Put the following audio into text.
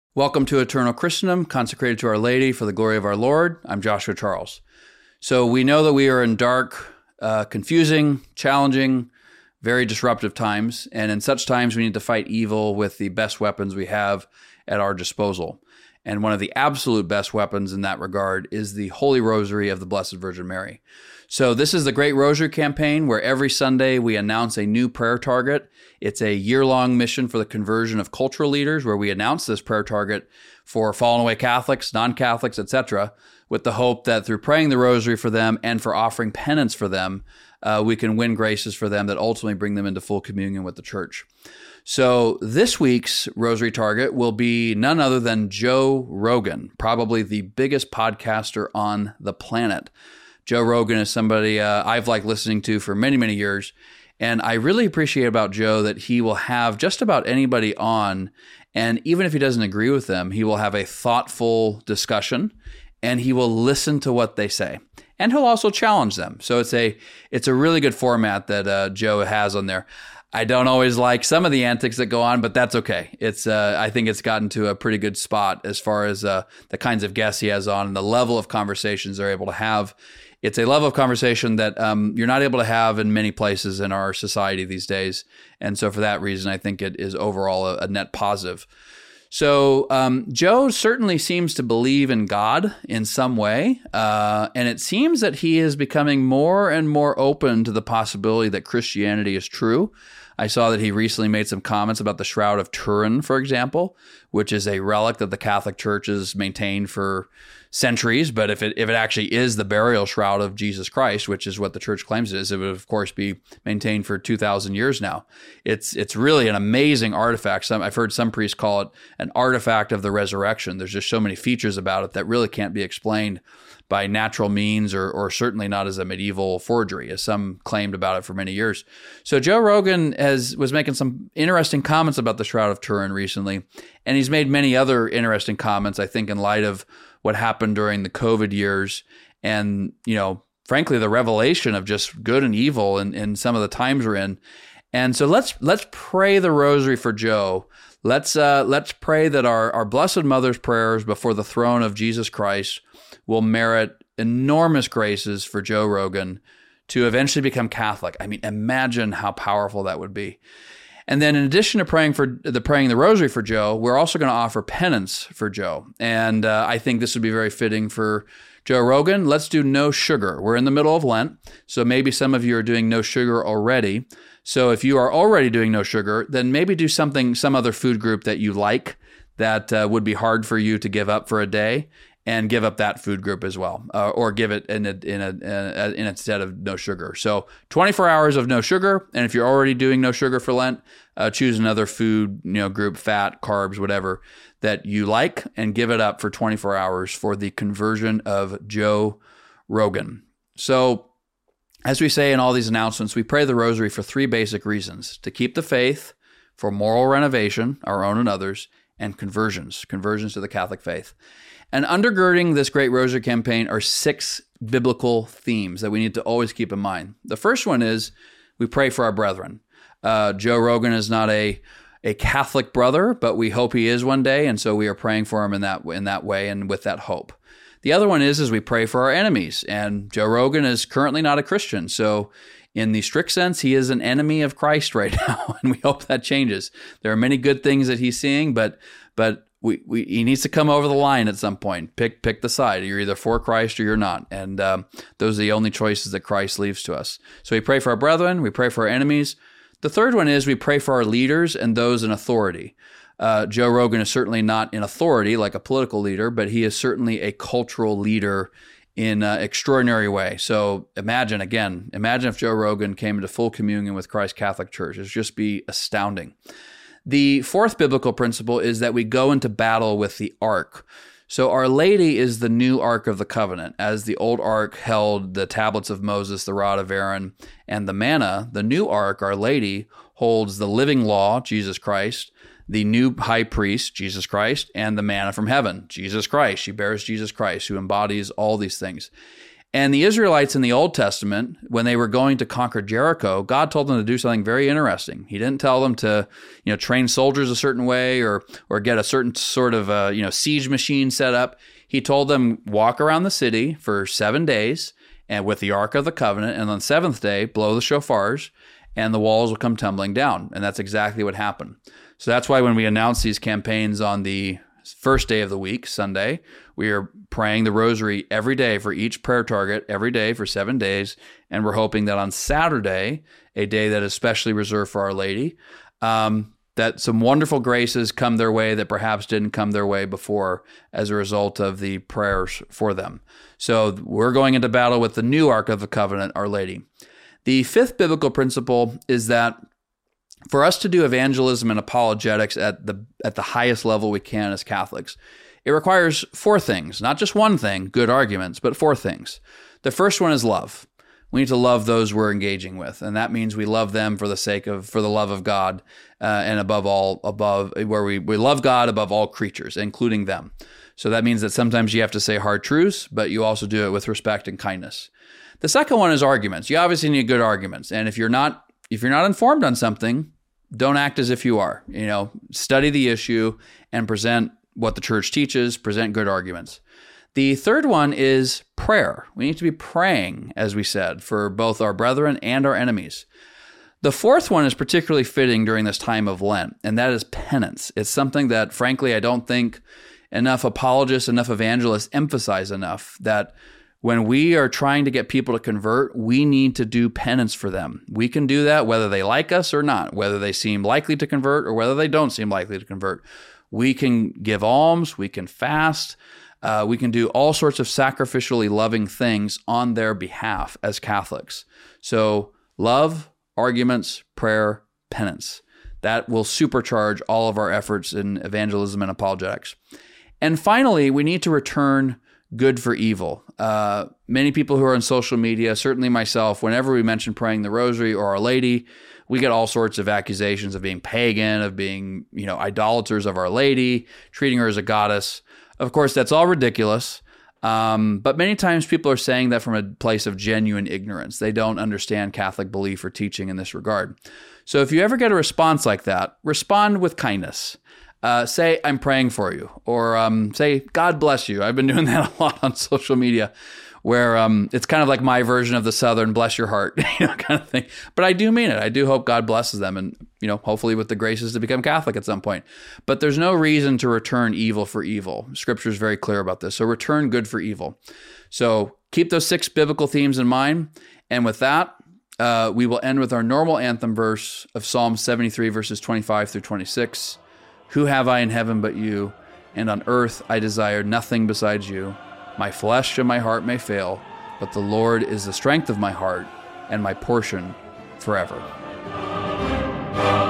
Welcome to Eternal Christendom, consecrated to Our Lady for the glory of our Lord. I'm Joshua Charles. So we know that we are in dark, confusing, challenging, very disruptive times. And in such times, we need to fight evil with the best weapons we have at our disposal. And one of the absolute best weapons in that regard is the Holy Rosary of the Blessed Virgin Mary. So this is the Great Rosary Campaign, where every Sunday we announce a new prayer target. It's a year-long mission for the conversion of cultural leaders, where we announce this prayer target for fallen away Catholics, non-Catholics, etc., with the hope that through praying the Rosary for them and for offering penance for them, we can win graces for them that ultimately bring them into full communion with the Church. So this week's Rosary target will be none other than Joe Rogan, probably the biggest podcaster on the planet. Joe Rogan is somebody I've liked listening to for many, many years. And I really appreciate about Joe that he will have just about anybody on. And even if he doesn't agree with them, he will have a thoughtful discussion and he will listen to what they say. And he'll also challenge them. So it's a really good format that Joe has on there. I don't always like some of the antics that go on, but that's okay. I think it's gotten to a pretty good spot as far as the kinds of guests he has on and the level of conversations they're able to have. It's a level of conversation that you're not able to have in many places in our society these days. And so for that reason, I think it is overall a net positive. So Joe certainly seems to believe in God in some way. And it seems that he is becoming more and more open to the possibility that Christianity is true. I saw that he recently made some comments about the Shroud of Turin, for example, which is a relic that the Catholic Church has maintained for centuries. But if it actually is the burial shroud of Jesus Christ, which is what the Church claims it is, it would of course be maintained for 2,000 years now. It's really an amazing artifact. I've heard some priests call it an artifact of the resurrection. There's just so many features about it that really can't be explained by natural means or certainly not as a medieval forgery, as some claimed about it for many years. So Joe Rogan was making some interesting comments about the Shroud of Turin recently, and he's made many other interesting comments, I think, in light of what happened during the COVID years and, frankly, the revelation of just good and evil in some of the times we're in. And so let's pray the Rosary for Joe. Let's pray that our Blessed Mother's prayers before the throne of Jesus Christ will merit enormous graces for Joe Rogan to eventually become Catholic. I mean, imagine how powerful that would be. And then in addition to praying the Rosary for Joe, we're also going to offer penance for Joe. And I think this would be very fitting for Joe Rogan. Let's do no sugar. We're in the middle of Lent, so maybe some of you are doing no sugar already. So if you are already doing no sugar, then maybe do some other food group that you like that would be hard for you to give up for a day, and give up that food group as well, or give it in instead of no sugar. So 24 hours of no sugar, and if you're already doing no sugar for Lent, choose another food group, fat, carbs, whatever that you like, and give it up for 24 hours for the conversion of Joe Rogan. So as we say in all these announcements, we pray the Rosary for three basic reasons: to keep the faith, for moral renovation, our own and others, and conversions to the Catholic faith. And undergirding this Great Rosary Campaign are 6 biblical themes that we need to always keep in mind. The first one is we pray for our brethren. Joe Rogan is not a Catholic brother, but we hope he is one day, and so we are praying for him in that way and with that hope. The other one is we pray for our enemies, and Joe Rogan is currently not a Christian, so in the strict sense, he is an enemy of Christ right now, and we hope that changes. There are many good things that he's seeing, but he needs to come over the line at some point. Pick the side. You're either for Christ or you're not. And those are the only choices that Christ leaves to us. So we pray for our brethren. We pray for our enemies. The third one is we pray for our leaders and those in authority. Joe Rogan is certainly not in authority like a political leader, but he is certainly a cultural leader in an extraordinary way. So imagine if Joe Rogan came into full communion with Christ's Catholic Church. It would just be astounding. The fourth biblical principle is that we go into battle with the Ark. So Our Lady is the new Ark of the Covenant. As the old Ark held the tablets of Moses, the rod of Aaron, and the manna, the new Ark, Our Lady, holds the living law, Jesus Christ, the new high priest, Jesus Christ, and the manna from heaven, Jesus Christ. She bears Jesus Christ, who embodies all these things. And the Israelites in the Old Testament, when they were going to conquer Jericho, God told them to do something very interesting. He didn't tell them to, train soldiers a certain way or get a certain sort of, siege machine set up. He told them, walk around the city for 7 days and with the Ark of the Covenant, and on the seventh day, blow the shofars, and the walls will come tumbling down. And that's exactly what happened. So that's why when we announce these campaigns on the first day of the week, Sunday, we are praying the rosary every day for each prayer target, every day for 7 days. And we're hoping that on Saturday, a day that is specially reserved for Our Lady, that some wonderful graces come their way that perhaps didn't come their way before as a result of the prayers for them. So we're going into battle with the new Ark of the Covenant, Our Lady. The fifth biblical principle is that for us to do evangelism and apologetics at the highest level we can as Catholics, it requires 4 things, not just one thing, good arguments, but 4 things. The first one is love. We need to love those we're engaging with, and that means we love them for the love of God, and where we love God above all creatures, including them. So that means that sometimes you have to say hard truths, but you also do it with respect and kindness. The second one is arguments. You obviously need good arguments, and if you're not informed on something, don't act as if you are. Study the issue and present what the church teaches, present good arguments. The third one is prayer. We need to be praying, as we said, for both our brethren and our enemies. The fourth one is particularly fitting during this time of Lent, and that is penance. It's something that, frankly, I don't think enough apologists, enough evangelists emphasize enough, that when we are trying to get people to convert, we need to do penance for them. We can do that whether they like us or not, whether they seem likely to convert or whether they don't seem likely to convert. We can give alms, we can fast, we can do all sorts of sacrificially loving things on their behalf as Catholics. So love, arguments, prayer, penance. That will supercharge all of our efforts in evangelism and apologetics. And finally, we need to return good for evil. Many people who are on social media, certainly myself, whenever we mention praying the rosary or Our Lady, we get all sorts of accusations of being pagan, of being, idolaters of Our Lady, treating her as a goddess. Of course, that's all ridiculous. But many times people are saying that from a place of genuine ignorance. They don't understand Catholic belief or teaching in this regard. So if you ever get a response like that, respond with kindness. Say, I'm praying for you, or say, God bless you. I've been doing that a lot on social media, where it's kind of like my version of the Southern bless your heart, kind of thing. But I do mean it. I do hope God blesses them, and hopefully with the graces to become Catholic at some point. But there's no reason to return evil for evil. Scripture is very clear about this. So return good for evil. So keep those 6 biblical themes in mind. And with that, we will end with our normal anthem verse of Psalm 73, verses 25 through 26. Who have I in heaven but you? And on earth I desire nothing besides you. My flesh and my heart may fail, but the Lord is the strength of my heart and my portion forever.